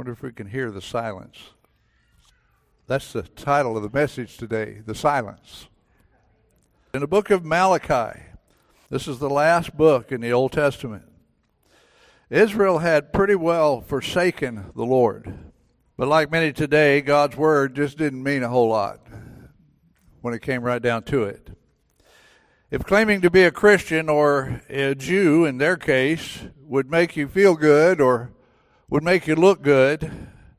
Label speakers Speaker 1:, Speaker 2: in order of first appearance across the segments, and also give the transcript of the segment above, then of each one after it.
Speaker 1: wonder if we can hear the silence. That's the title of the message today, the silence. In the book of Malachi, this is the last book in the Old Testament. Israel had pretty well forsaken the Lord. But like many today, God's word just didn't mean a whole lot when it came right down to it. If claiming to be a Christian or a Jew, in their case, would make you feel good or would make you look good,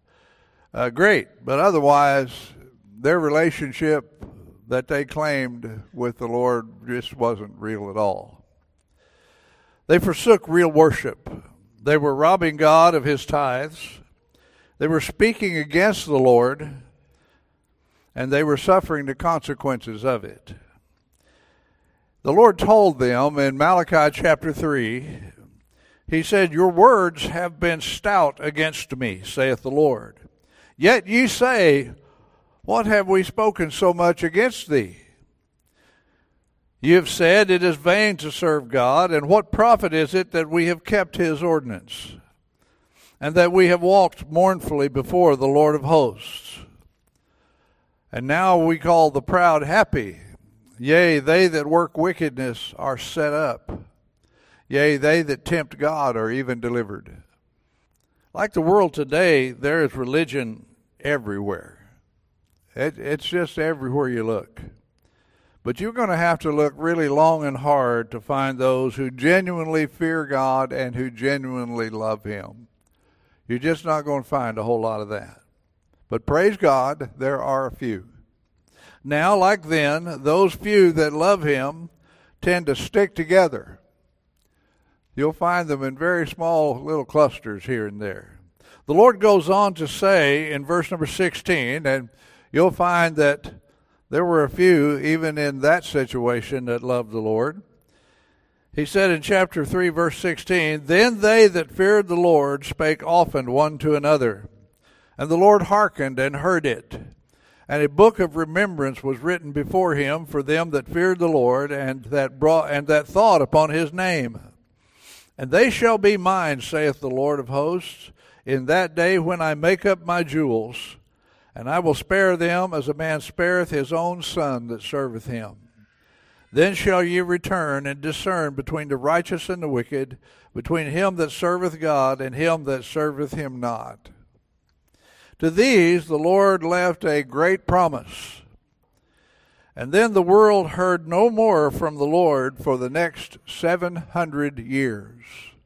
Speaker 1: great. But otherwise, their relationship that they claimed with the Lord just wasn't real at all. They forsook real worship. They were robbing God of his tithes. They were speaking against the Lord, and they were suffering the consequences of it. The Lord told them in Malachi chapter 3, he said, "Your words have been stout against me, saith the Lord. Yet ye say, what have we spoken so much against thee? Ye have said, it is vain to serve God, and what profit is it that we have kept his ordinance, and that we have walked mournfully before the Lord of hosts? And now we call the proud happy. Yea, they that work wickedness are set up. Yea, they that tempt God are even delivered." Like the world today, there is religion everywhere. It's just everywhere you look. But you're going to have to look really long and hard to find those who genuinely fear God and who genuinely love him. You're just not going to find a whole lot of that. But praise God, there are a few. Now, like then, those few that love him tend to stick together. You'll find them in very small little clusters here and there. The Lord goes on to say in verse number 16, and you'll find that there were a few, even in that situation, that loved the Lord. He said in chapter 3, verse 16, "Then they that feared the Lord spake often one to another, and the Lord hearkened and heard it. And a book of remembrance was written before him for them that feared the Lord, and that thought upon his name. And they shall be mine, saith the Lord of hosts, in that day when I make up my jewels, and I will spare them as a man spareth his own son that serveth him. Then shall ye return and discern between the righteous and the wicked, between him that serveth God and him that serveth him not. To these the Lord left a great promise. And then the world heard no more from the Lord for the next 700 years.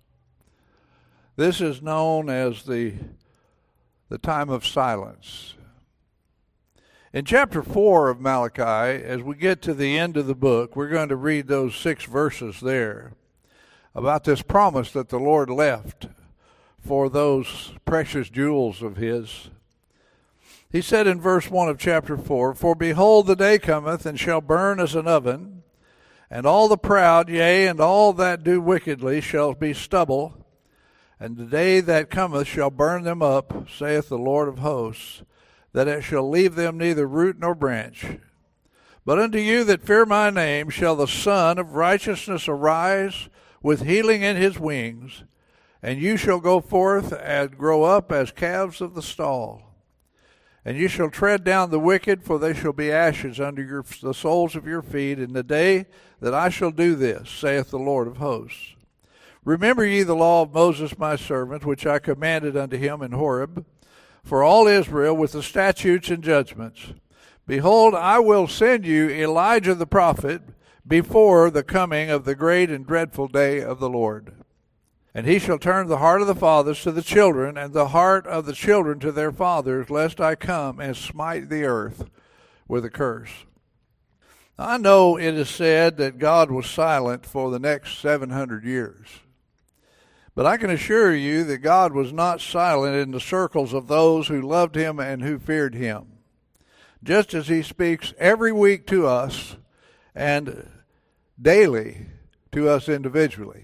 Speaker 1: This is known as the time of silence. In chapter 4 of Malachi, as we get to the end of the book, we're going to read those 6 verses there about this promise that the Lord left for those precious jewels of his. He said in verse 1 of chapter 4, "For behold, the day cometh, and shall burn as an oven, and all the proud, yea, and all that do wickedly, shall be stubble. And the day that cometh shall burn them up, saith the Lord of hosts, that it shall leave them neither root nor branch. But unto you that fear my name shall the Son of righteousness arise with healing in his wings, and you shall go forth and grow up as calves of the stall. And you shall tread down the wicked, for they shall be ashes under the soles of your feet in the day that I shall do this, saith the Lord of hosts. Remember ye the law of Moses my servant, which I commanded unto him in Horeb, for all Israel with the statutes and judgments. Behold, I will send you Elijah the prophet before the coming of the great and dreadful day of the Lord. And he shall turn the heart of the fathers to the children, and the heart of the children to their fathers, lest I come and smite the earth with a curse." I know it is said that God was silent for the next 700 years. But I can assure you that God was not silent in the circles of those who loved him and who feared him. Just as he speaks every week to us and daily to us individually.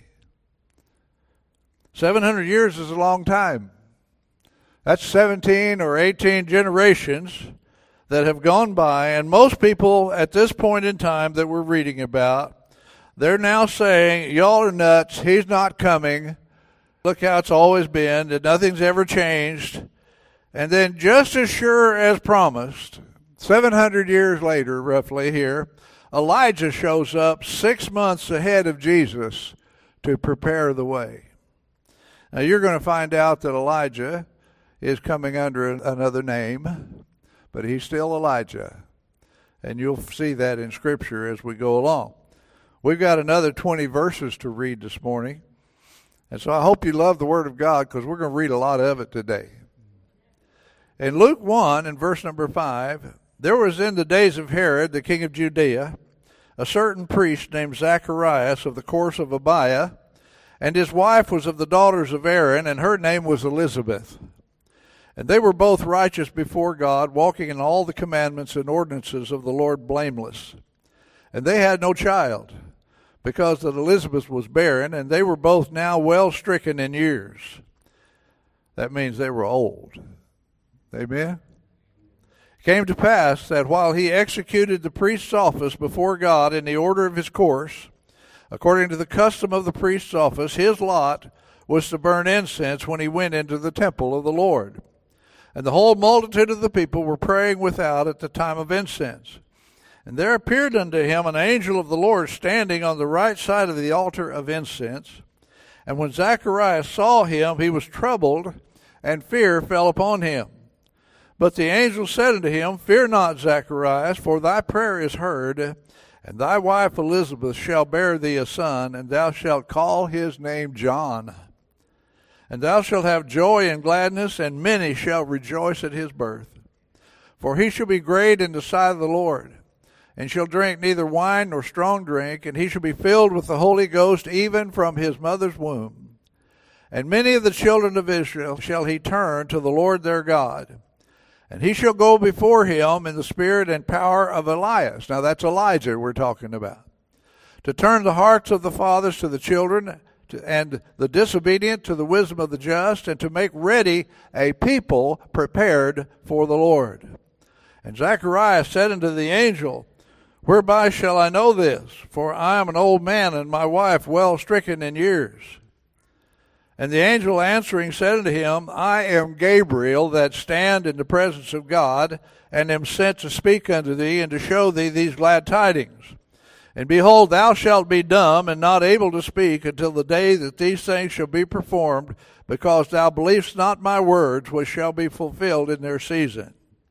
Speaker 1: 700 years is a long time. That's 17 or 18 generations that have gone by, and most people at this point in time that we're reading about, they're now saying, y'all are nuts, he's not coming, look how it's always been, that nothing's ever changed, And then just as sure as promised, 700 years later, roughly here, Elijah shows up 6 months ahead of Jesus to prepare the way. Now you're going to find out that Elijah is coming under another name, but he's still Elijah. And you'll see that in Scripture as we go along. We've got another 20 verses to read this morning. And so I hope you love the Word of God, because we're going to read a lot of it today. In Luke 1, in verse number 5, there was in the days of Herod, the king of Judea, a certain priest named Zacharias of the course of Abiah, and his wife was of the daughters of Aaron, and her name was Elizabeth. And they were both righteous before God, walking in all the commandments and ordinances of the Lord blameless. And they had no child, because that Elizabeth was barren, and they were both now well stricken in years. That means they were old. Amen? It came to pass that while he executed the priest's office before God in the order of his course, according to the custom of the priest's office, his lot was to burn incense when he went into the temple of the Lord. And the whole multitude of the people were praying without at the time of incense. And there appeared unto him an angel of the Lord standing on the right side of the altar of incense. And when Zacharias saw him, he was troubled, and fear fell upon him. But the angel said unto him, Fear not, Zacharias, for thy prayer is heard, and thy wife Elizabeth shall bear thee a son, and thou shalt call his name John. And thou shalt have joy and gladness, and many shall rejoice at his birth. For he shall be great in the sight of the Lord, and shall drink neither wine nor strong drink, and he shall be filled with the Holy Ghost even from his mother's womb. And many of the children of Israel shall he turn to the Lord their God. And he shall go before him in the spirit and power of Elias. Now that's Elijah we're talking about. To turn the hearts of the fathers to the children, and the disobedient to the wisdom of the just, and to make ready a people prepared for the Lord. And Zacharias said unto the angel, Whereby shall I know this? For I am an old man, and my wife well stricken in years. And the angel answering said unto him, I am Gabriel, that stand in the presence of God, and am sent to speak unto thee, and to show thee these glad tidings. And behold, thou shalt be dumb, and not able to speak, until the day that these things shall be performed, because thou believest not my words, which shall be fulfilled in their season.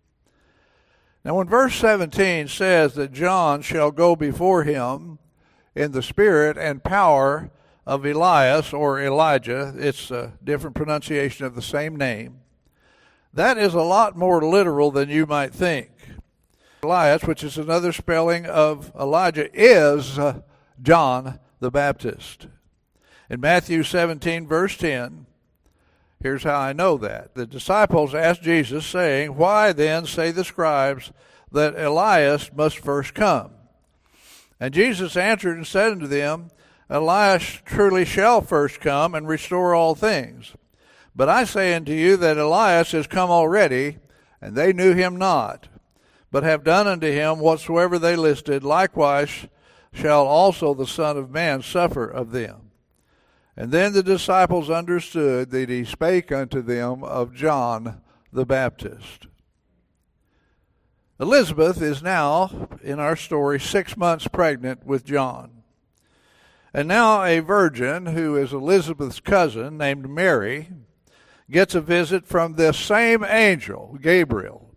Speaker 1: Now when verse 17 says that John shall go before him in the spirit and power of Elias or Elijah, it's a different pronunciation of the same name, that is a lot more literal than you might think. Elias, which is another spelling of Elijah, is John the Baptist. In Matthew 17, verse 10, here's how I know that. The disciples asked Jesus, saying, Why then say the scribes that Elias must first come? And Jesus answered and said unto them, Elias truly shall first come and restore all things. But I say unto you that Elias is come already, and they knew him not, but have done unto him whatsoever they listed. Likewise shall also the Son of Man suffer of them. And then the disciples understood that he spake unto them of John the Baptist. Elizabeth is now, in our story, 6 months pregnant with John. And now a virgin, who is Elizabeth's cousin, named Mary, gets a visit from this same angel, Gabriel.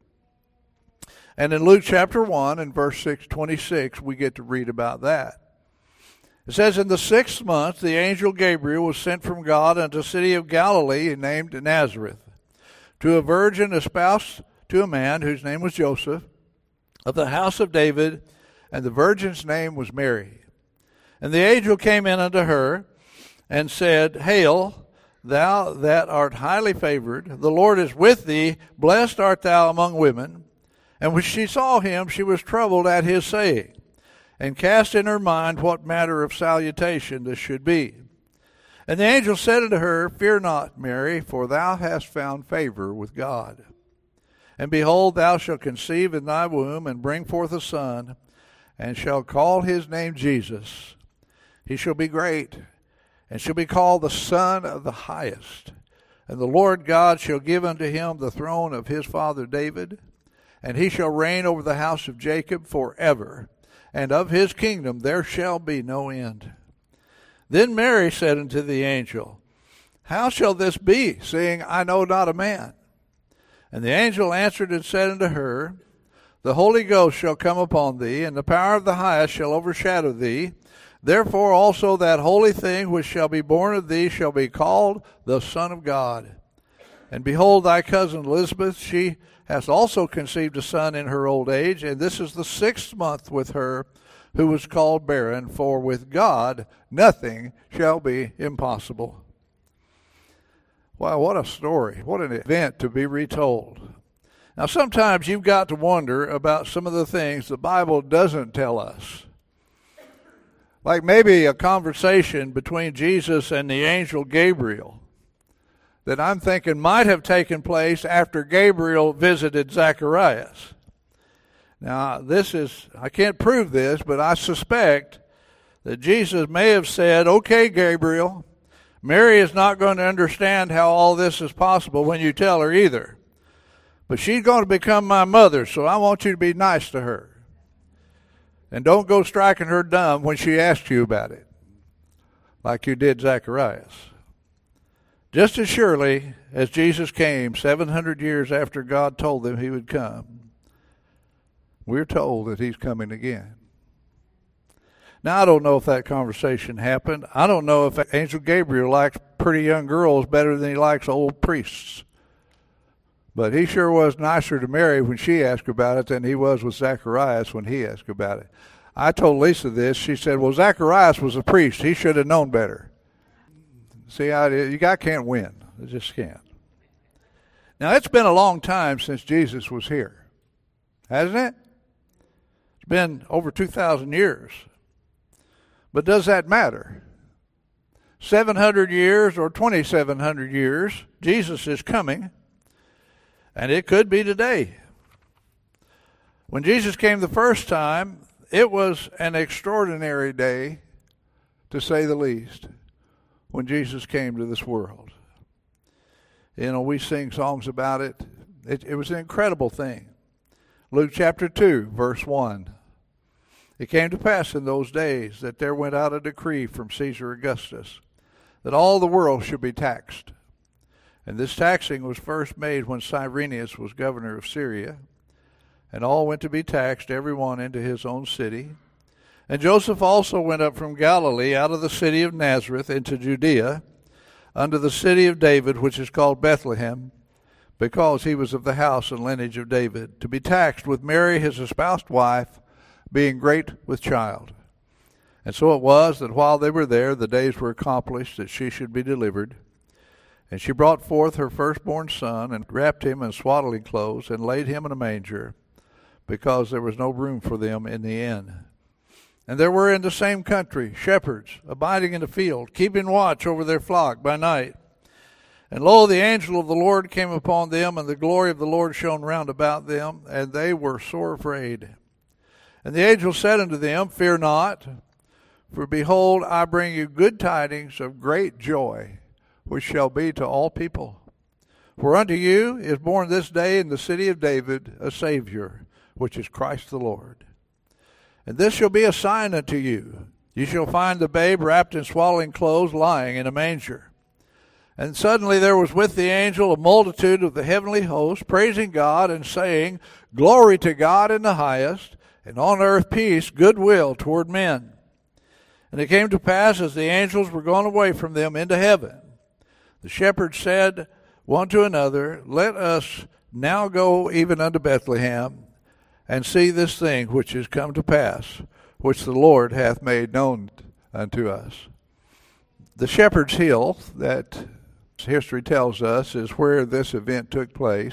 Speaker 1: And in Luke chapter 1 and verse 26, we get to read about that. It says, In the 6th month the angel Gabriel was sent from God unto a city of Galilee named Nazareth, to a virgin espoused to a man whose name was Joseph, of the house of David, and the virgin's name was Mary. And the angel came in unto her, and said, Hail, thou that art highly favored, the Lord is with thee, blessed art thou among women. And when she saw him, she was troubled at his saying, and cast in her mind what manner of salutation this should be. And the angel said unto her, Fear not, Mary, for thou hast found favor with God. And behold, thou shalt conceive in thy womb, and bring forth a son, and shall call his name Jesus. He shall be great, and shall be called the Son of the Highest. And the Lord God shall give unto him the throne of his father David, and he shall reign over the house of Jacob forever, and of his kingdom there shall be no end. Then Mary said unto the angel, How shall this be, seeing I know not a man? And the angel answered and said unto her, The Holy Ghost shall come upon thee, and the power of the highest shall overshadow thee. Therefore also that holy thing which shall be born of thee shall be called the Son of God. And behold, thy cousin Elizabeth, she hath also conceived a son in her old age, and this is the 6th month with her, who was called barren, for with God nothing shall be impossible. Wow, what a story. What an event to be retold. Now, sometimes you've got to wonder about some of the things the Bible doesn't tell us. Like maybe a conversation between Jesus and the angel Gabriel that I'm thinking might have taken place after Gabriel visited Zacharias. Now, I can't prove this, but I suspect that Jesus may have said, Okay, Gabriel, Mary is not going to understand how all this is possible when you tell her either. But she's going to become my mother, so I want you to be nice to her. And don't go striking her dumb when she asks you about it, like you did Zacharias. Just as surely as Jesus came 700 years after God told them he would come, we're told that he's coming again. Now, I don't know if that conversation happened. I don't know if Angel Gabriel likes pretty young girls better than he likes old priests. But he sure was nicer to Mary when she asked about it than he was with Zacharias when he asked about it. I told Lisa this. She said, well, Zacharias was a priest. He should have known better. See how it is? You guys can't win. You just can't. Now, it's been a long time since Jesus was here, hasn't it? It's been over 2,000 years. But does that matter? 700 years or 2,700 years, Jesus is coming. And it could be today. When Jesus came the first time, it was an extraordinary day, to say the least, when Jesus came to this world. You know, we sing songs about it. It was an incredible thing. Luke chapter 2, verse 1. It came to pass in those days that there went out a decree from Caesar Augustus that all the world should be taxed. And this taxing was first made when Cyrenius was governor of Syria. And all went to be taxed, every one into his own city. And Joseph also went up from Galilee out of the city of Nazareth into Judea, unto the city of David, which is called Bethlehem, because he was of the house and lineage of David, to be taxed with Mary his espoused wife, being great with child. And so it was that while they were there, the days were accomplished that she should be delivered. And she brought forth her firstborn son, and wrapped him in swaddling clothes, and laid him in a manger, because there was no room for them in the inn. And there were in the same country shepherds, abiding in the field, keeping watch over their flock by night. And lo, the angel of the Lord came upon them, and the glory of the Lord shone round about them, and they were sore afraid. And the angel said unto them, Fear not, for behold, I bring you good tidings of great joy, which shall be to all people. For unto you is born this day in the city of David a Savior, which is Christ the Lord. And this shall be a sign unto you. You shall find the babe wrapped in swaddling clothes, lying in a manger. And suddenly there was with the angel a multitude of the heavenly host, praising God and saying, Glory to God in the highest, and on earth peace, goodwill toward men. And it came to pass, as the angels were gone away from them into heaven, the shepherds said one to another, Let us now go even unto Bethlehem, and see this thing which is come to pass, which the Lord hath made known unto us. The Shepherd's Hill, that history tells us, is where this event took place.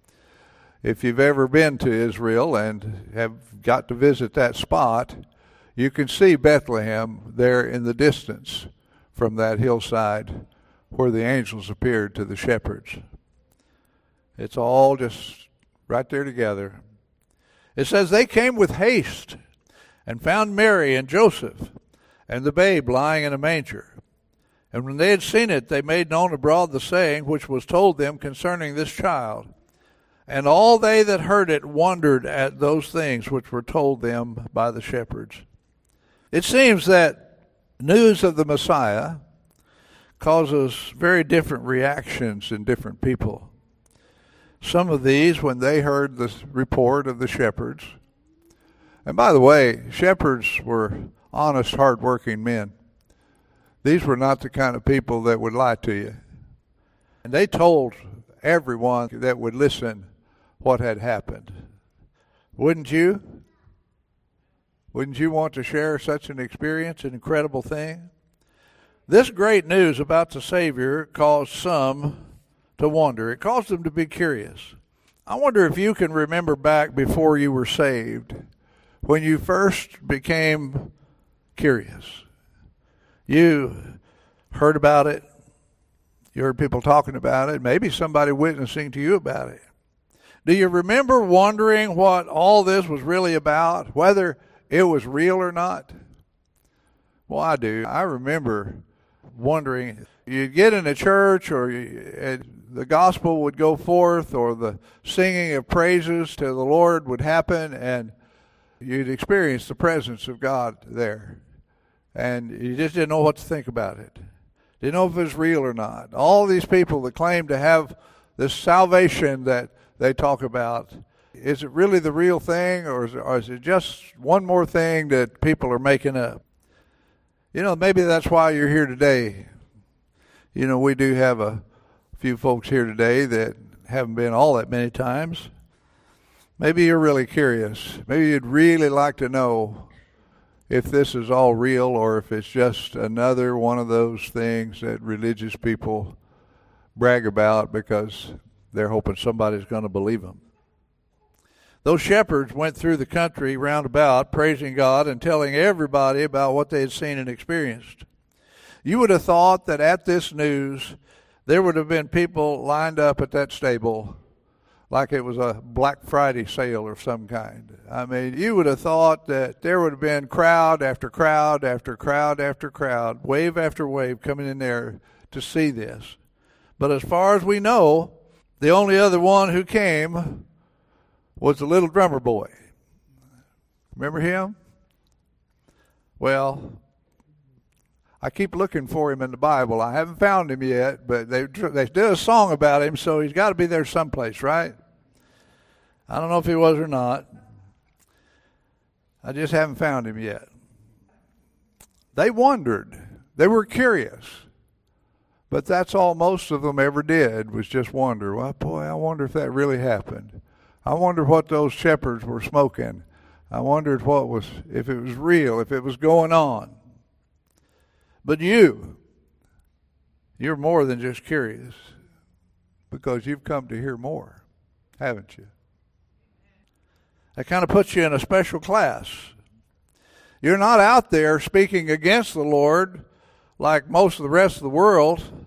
Speaker 1: If you've ever been to Israel and have got to visit that spot, you can see Bethlehem there in the distance from that hillside where the angels appeared to the shepherds. It's all just right there together. It says they came with haste and found Mary and Joseph and the babe lying in a manger. And when they had seen it, they made known abroad the saying which was told them concerning this child. And all they that heard it wondered at those things which were told them by the shepherds. It seems that news of the Messiah causes very different reactions in different people. Some of these, when they heard the report of the shepherds, and by the way, shepherds were honest, hard-working men. These were not the kind of people that would lie to you. And they told everyone that would listen what had happened. Wouldn't you? Wouldn't you want to share such an experience, an incredible thing? This great news about the Savior caused some to wonder. It caused them to be curious. I wonder if you can remember back before you were saved, when you first became curious. You heard about it. You heard people talking about it. Maybe somebody witnessing to you about it. Do you remember wondering what all this was really about, whether it was real or not? Well, I do. I remember wondering. You'd get in a church, or the gospel would go forth, or the singing of praises to the Lord would happen, and you'd experience the presence of God there. And you just didn't know what to think about it. Didn't know if it was real or not. All these people that claim to have this salvation that they talk about, is it really the real thing, or is it just one more thing that people are making up? You know, maybe that's why you're here today. You know, we do have a few folks here today that haven't been all that many times. Maybe you're really curious. Maybe you'd really like to know if this is all real, or if it's just another one of those things that religious people brag about because they're hoping somebody's going to believe them. Those shepherds went through the country round about, praising God and telling everybody about what they had seen and experienced. You would have thought that at this news, there would have been people lined up at that stable like it was a Black Friday sale of some kind. I mean, you would have thought that there would have been crowd after crowd after crowd after crowd, wave after wave coming in there to see this. But as far as we know, the only other one who came was the little drummer boy. Remember him? Well, I keep looking for him in the Bible. I haven't found him yet, but they did a song about him, so he's got to be there someplace, right? I don't know if he was or not. I just haven't found him yet. They wondered. They were curious. But that's all most of them ever did, was just wonder. Well, boy, I wonder if that really happened. I wonder what those shepherds were smoking. I wondered if it was real, if it was going on. But you're more than just curious, because you've come to hear more, haven't you? That kind of puts you in a special class. You're not out there speaking against the Lord like most of the rest of the world,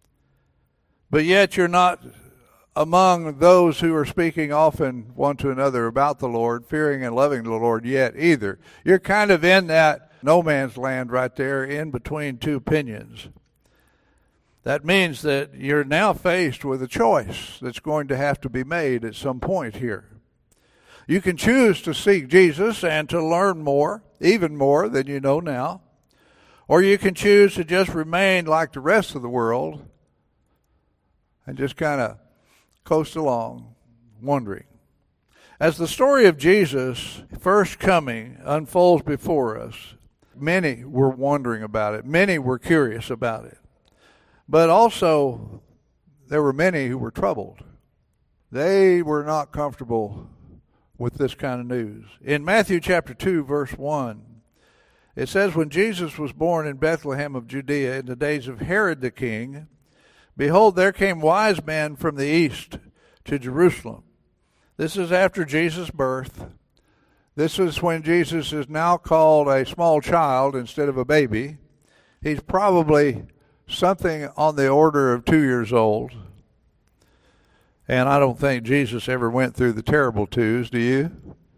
Speaker 1: but yet you're not among those who are speaking often one to another about the Lord, fearing and loving the Lord yet either. You're kind of in that no man's land right there, in between two opinions. That means that you're now faced with a choice that's going to have to be made at some point here. You can choose to seek Jesus and to learn more, even more than you know now. Or you can choose to just remain like the rest of the world and just kind of coast along, wondering. As the story of Jesus' first coming unfolds before us, many were wondering about it. Many were curious about it. But also, there were many who were troubled. They were not comfortable with this kind of news. In Matthew chapter 2, verse 1, it says, when Jesus was born in Bethlehem of Judea in the days of Herod the king, behold, there came wise men from the east to Jerusalem. This is after Jesus' birth. This is when Jesus is now called a small child instead of a baby. He's probably something on the order of 2 years old. And I don't think Jesus ever went through the terrible twos, do you?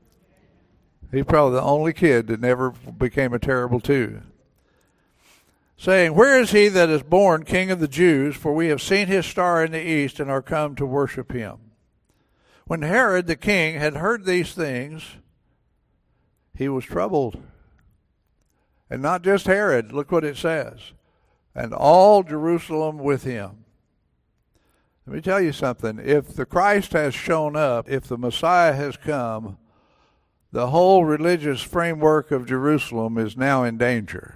Speaker 1: He's probably the only kid that never became a terrible two. saying, "Where is he that is born King of the Jews? For we have seen his star in the east and are come to worship him." When Herod the king had heard these things, he was troubled. And not just Herod, look what it says, and all Jerusalem with him. Let me tell you something. If the Christ has shown up, if the Messiah has come, the whole religious framework of Jerusalem is now in danger.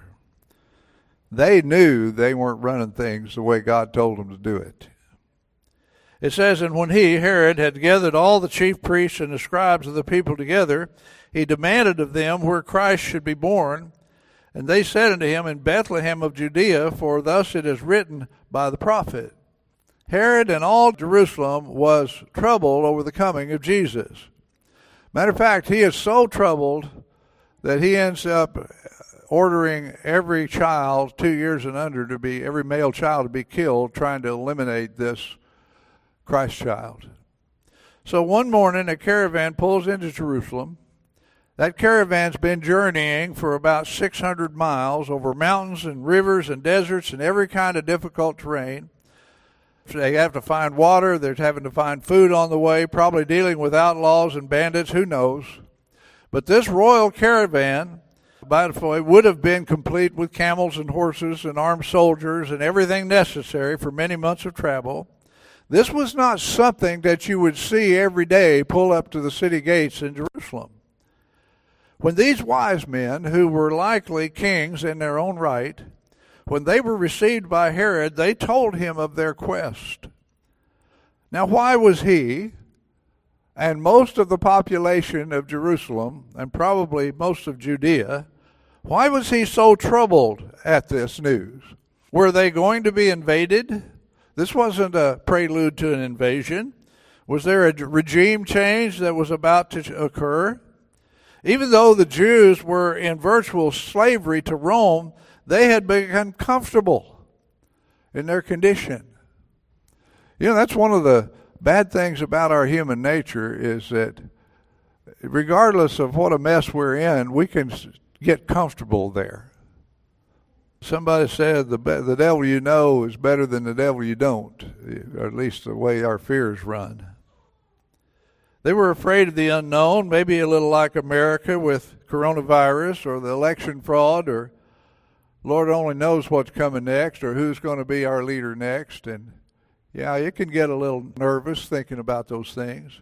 Speaker 1: They knew they weren't running things the way God told them to do it. It says, "And when he, Herod, had gathered all the chief priests and the scribes of the people together, he demanded of them where Christ should be born. And they said unto him, In Bethlehem of Judea, for thus it is written by the prophet." Herod and all Jerusalem was troubled over the coming of Jesus. Matter of fact, he is so troubled that he ends up ordering every child 2 years and under to be, every male child to be killed, trying to eliminate this Christ child. So one morning a caravan pulls into Jerusalem. That caravan's been journeying for about 600 miles over mountains and rivers and deserts and every kind of difficult terrain. They have to find water. They're having to find food on the way, probably dealing with outlaws and bandits, who knows. But this royal caravan, by the way, would have been complete with camels and horses and armed soldiers and everything necessary for many months of travel. This was not something that you would see every day pull up to the city gates in Jerusalem. When these wise men, who were likely kings in their own right, when they were received by Herod, they told him of their quest. Now, why was he and most of the population of Jerusalem, and probably most of Judea, why was he so troubled at this news? Were they going to be invaded? This wasn't a prelude to an invasion. Was there a regime change that was about to occur? Even though the Jews were in virtual slavery to Rome, they had become comfortable in their condition. You know, that's one of the bad things about our human nature, is that regardless of what a mess we're in, we can get comfortable there. Somebody said the devil you know is better than the devil you don't, or at least the way our fears run. They were afraid of the unknown, maybe a little like America with coronavirus or the election fraud, or Lord only knows what's coming next or who's going to be our leader next. And yeah, you can get a little nervous thinking about those things.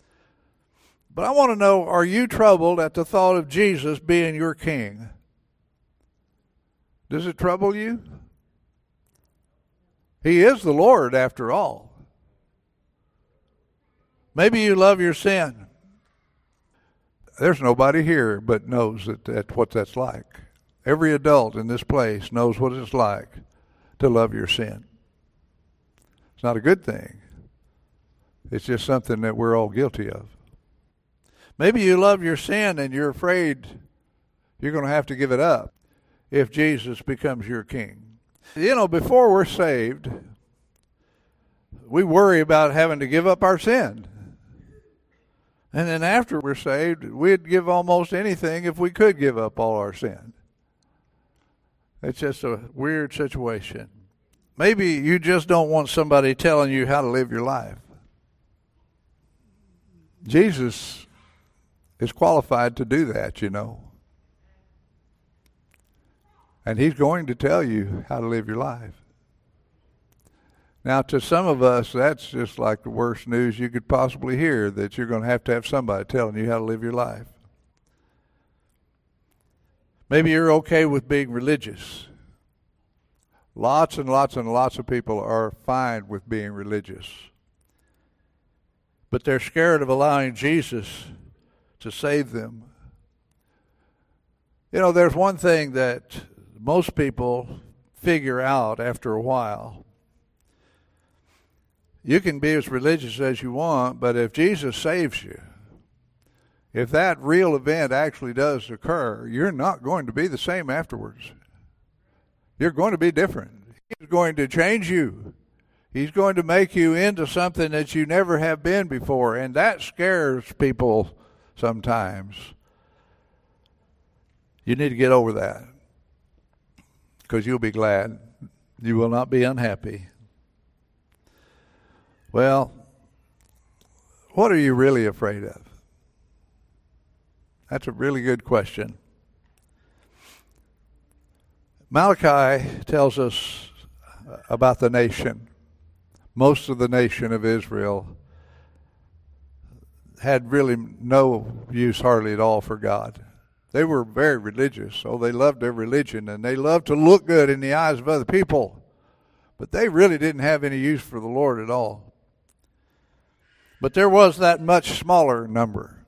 Speaker 1: But I want to know, are you troubled at the thought of Jesus being your king? Does it trouble you? He is the Lord after all. Maybe you love your sin. There's nobody here but knows that what that's like. Every adult in this place knows what it's like to love your sin. It's not a good thing. It's just something that we're all guilty of. Maybe you love your sin and you're afraid you're going to have to give it up if Jesus becomes your king. You know, before we're saved, we worry about having to give up our sin. And then after we're saved, we'd give almost anything if we could give up all our sin. It's just a weird situation. Maybe you just don't want somebody telling you how to live your life. Jesus is qualified to do that, you know. And he's going to tell you how to live your life. Now, to some of us, that's just like the worst news you could possibly hear, that you're going to have somebody telling you how to live your life. Maybe you're okay with being religious. Lots and lots and lots of people are fine with being religious. But they're scared of allowing Jesus to save them. You know, there's one thing that most people figure out after a while. You can be as religious as you want, but if Jesus saves you, if that real event actually does occur, you're not going to be the same afterwards. You're going to be different. He's going to change you. He's going to make you into something that you never have been before, and that scares people sometimes. You need to get over that. because you'll be glad. You will not be unhappy. Well, what are you really afraid of? That's a really good question. Malachi tells us about the nation. Most of the nation of Israel had really no use hardly at all for God. They were very religious, so they loved their religion, and they loved to look good in the eyes of other people. But they really didn't have any use for the Lord at all. But there was that much smaller number.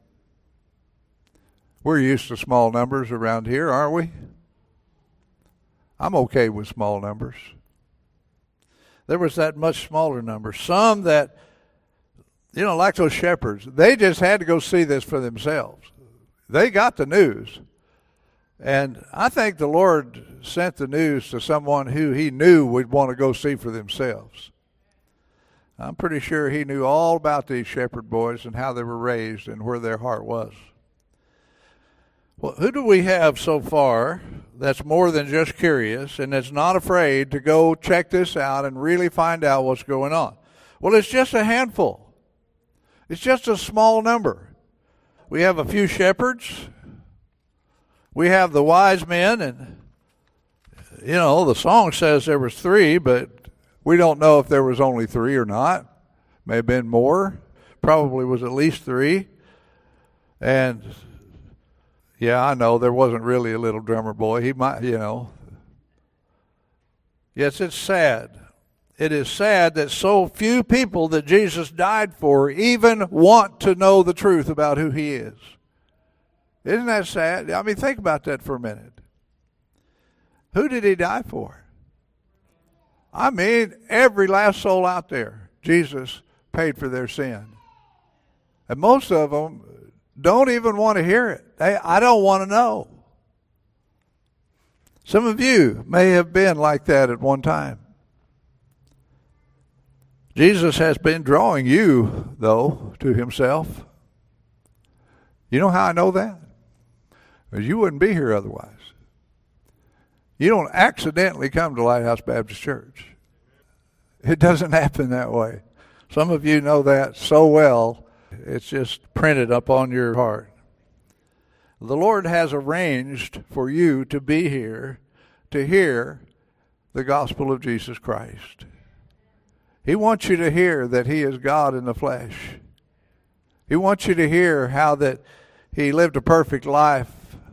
Speaker 1: We're used to small numbers around here, aren't we? I'm okay with small numbers. There was that much smaller number. Some that, like those shepherds, they just had to go see this for themselves. They got the news. And I think the Lord sent the news to someone who he knew would want to go see for themselves. I'm pretty sure he knew all about these shepherd boys and how they were raised and where their heart was. Well, who do we have so far that's more than just curious and that's not afraid to go check this out and really find out what's going on? Well, it's just a handful. It's just a small number. We have a few shepherds. We have the wise men, and, the song says there was 3, but we don't know if there was only 3 or not. May have been more. Probably was at least 3. And yeah, I know there wasn't really a little drummer boy. He might, Yes, it's sad. It is sad that so few people that Jesus died for even want to know the truth about who he is. Isn't that sad? I mean, think about that for a minute. Who did he die for? I mean, every last soul out there, Jesus paid for their sin. And most of them don't even want to hear it. I don't want to know. Some of you may have been like that at one time. Jesus has been drawing you, though, to himself. You know how I know that? Because you wouldn't be here otherwise. You don't accidentally come to Lighthouse Baptist Church. It doesn't happen that way. Some of you know that so well, it's just printed up on your heart. The Lord has arranged for you to be here to hear the gospel of Jesus Christ. He wants you to hear that he is God in the flesh. He wants you to hear how that he lived a perfect life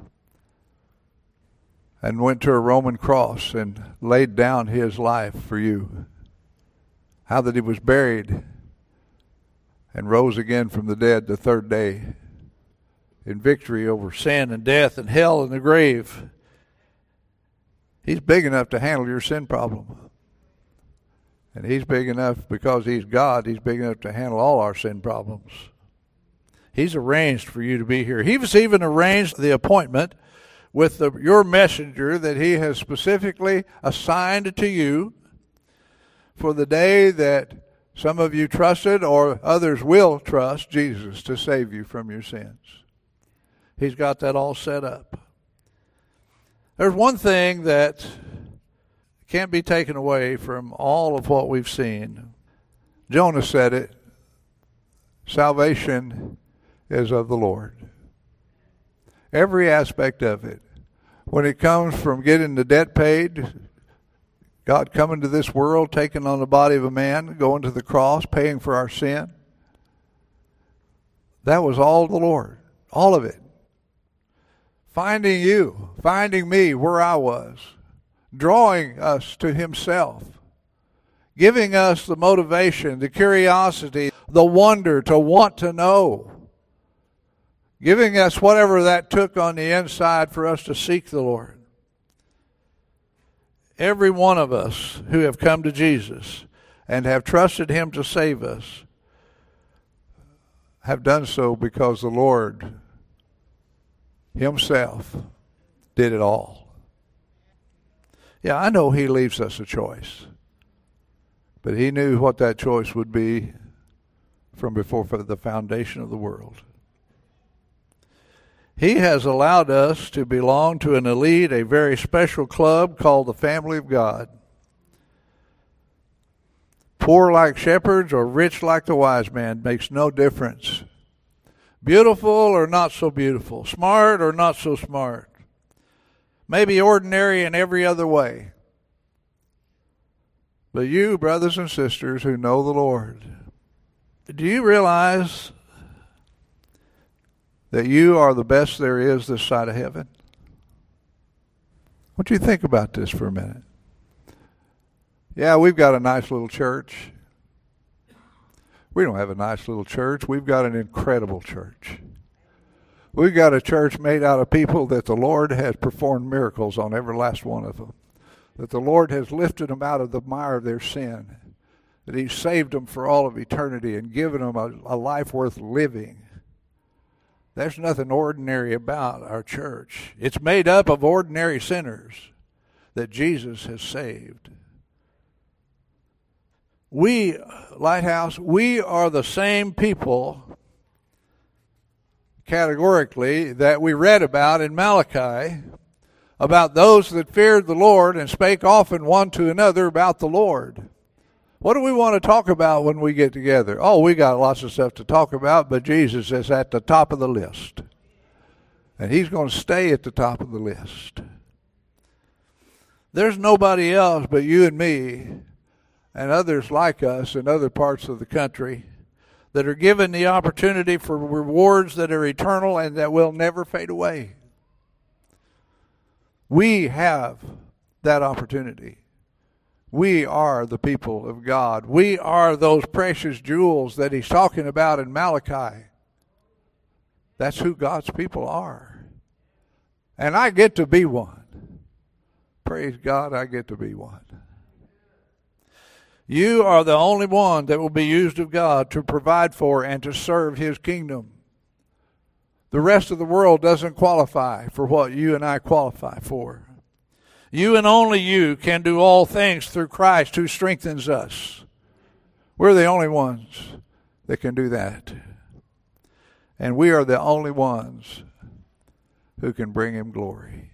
Speaker 1: and went to a Roman cross and laid down his life for you. How that he was buried and rose again from the dead the third day in victory over sin and death and hell and the grave. He's big enough to handle your sin problem. And he's big enough, because he's God, he's big enough to handle all our sin problems. He's arranged for you to be here. He's even arranged the appointment with your messenger that he has specifically assigned to you for the day that some of you trusted or others will trust Jesus to save you from your sins. He's got that all set up. There's one thing that can't be taken away from all of what we've seen. Jonah said it. Salvation is of the Lord. Every aspect of it. When it comes from getting the debt paid, God coming to this world, taking on the body of a man, going to the cross, paying for our sin. That was all the Lord. All of it. Finding you, finding me where I was, drawing us to himself, giving us the motivation, the curiosity, the wonder to want to know, giving us whatever that took on the inside for us to seek the Lord. Every one of us who have come to Jesus and have trusted him to save us have done so because the Lord himself did it all. Yeah, I know he leaves us a choice, but he knew what that choice would be from before the foundation of the world. He has allowed us to belong to an elite, a very special club called the family of God. Poor like shepherds or rich like the wise man makes no difference. Beautiful or not so beautiful. Smart or not so smart. Maybe ordinary in every other way. But you, brothers and sisters who know the Lord, do you realize that you are the best there is this side of heaven? What do you think about this for a minute? Yeah, we've got a nice little church. We don't have a nice little church. We've got an incredible church. We've got a church made out of people that the Lord has performed miracles on every last one of them. That the Lord has lifted them out of the mire of their sin. That He's saved them for all of eternity and given them a life worth living. There's nothing ordinary about our church. It's made up of ordinary sinners that Jesus has saved. We, Lighthouse, we are the same people, categorically, that we read about in Malachi, about those that feared the Lord and spake often one to another about the Lord. What do we want to talk about when we get together? Oh, we got lots of stuff to talk about, but Jesus is at the top of the list. And He's going to stay at the top of the list. There's nobody else but you and me and others like us in other parts of the country that are given the opportunity for rewards that are eternal and that will never fade away. We have that opportunity. We are the people of God. We are those precious jewels that He's talking about in Malachi. That's who God's people are. And I get to be one. Praise God, I get to be one. You are the only one that will be used of God to provide for and to serve His kingdom. The rest of the world doesn't qualify for what you and I qualify for. You and only you can do all things through Christ who strengthens us. We're the only ones that can do that. And we are the only ones who can bring Him glory.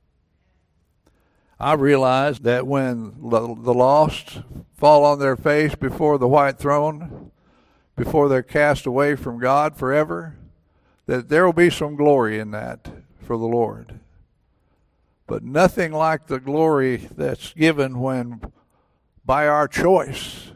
Speaker 1: I realize that when the lost fall on their face before the white throne, before they're cast away from God forever, that there will be some glory in that for the Lord. But nothing like the glory that's given when, by our choice,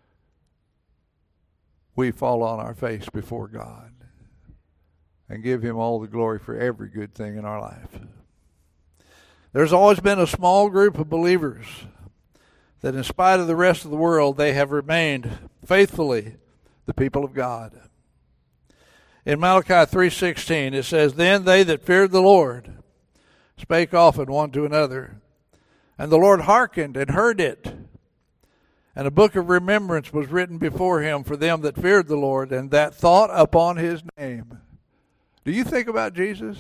Speaker 1: we fall on our face before God and give Him all the glory for every good thing in our life. There's always been a small group of believers that in spite of the rest of the world, they have remained faithfully the people of God. In Malachi 3:16, it says, Then they that feared the Lord spake often one to another, and the Lord hearkened and heard it. And a book of remembrance was written before Him for them that feared the Lord, and that thought upon His name. Do you think about Jesus?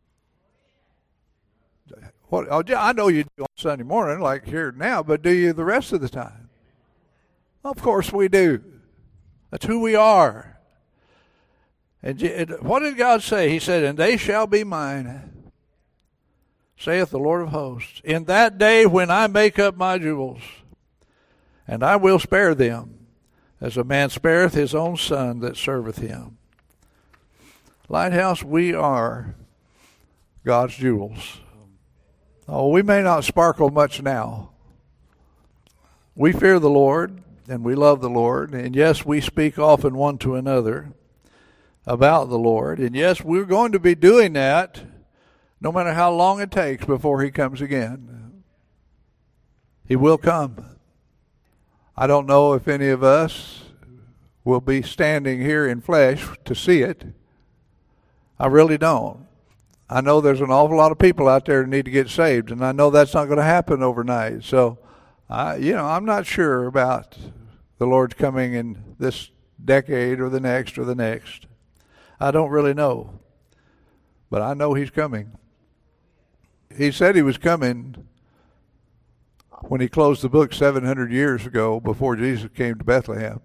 Speaker 1: I know you do on Sunday morning, like here now, but do you the rest of the time? Of course we do. That's who we are. And what did God say? He said, And they shall be mine, saith the Lord of hosts, in that day when I make up my jewels, and I will spare them, as a man spareth his own son that serveth him. Lighthouse, we are God's jewels. Oh, we may not sparkle much now. We fear the Lord, and we love the Lord, and yes, we speak often one to another about the Lord, and yes, we're going to be doing that no matter how long it takes before He comes again. He will come. I don't know if any of us will be standing here in flesh to see it. I really don't. I know there's an awful lot of people out there who need to get saved, and I know that's not going to happen overnight. So, I'm not sure about the Lord's coming in this decade or the next or the next. I don't really know. But I know He's coming. He said He was coming when He closed the book 700 years ago before Jesus came to Bethlehem.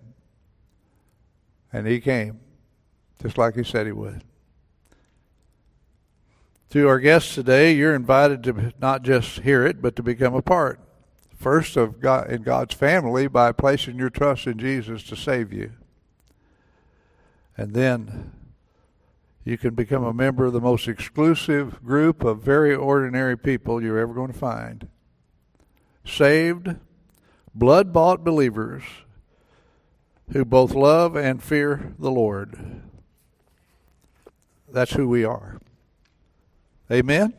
Speaker 1: And He came, just like He said He would. To our guests today, you're invited to not just hear it, but to become a part, first of God in God's family by placing your trust in Jesus to save you. And then you can become a member of the most exclusive group of very ordinary people you're ever going to find. Saved, blood-bought believers who both love and fear the Lord. That's who we are. Amen?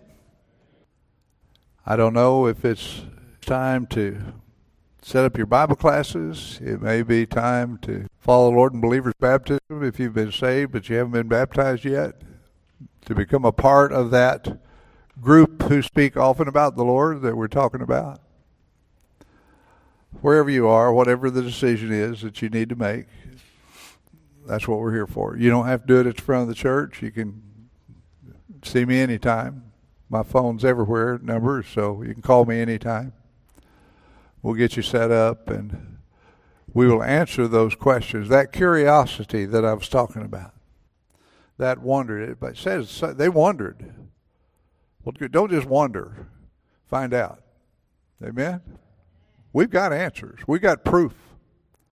Speaker 1: I don't know if it's time to set up your Bible classes. It may be time to follow the Lord in believer's baptism if you've been saved but you haven't been baptized yet. To become a part of that group who speak often about the Lord that we're talking about. Wherever you are, whatever the decision is that you need to make, that's what we're here for. You don't have to do it at the front of the church. You can see me anytime. My phone's everywhere, numbers, so you can call me anytime. We'll get you set up, and we will answer those questions. That curiosity that I was talking about, that wonder, it says they wondered. Well, don't just wonder. Find out. Amen? We've got answers. We've got proof.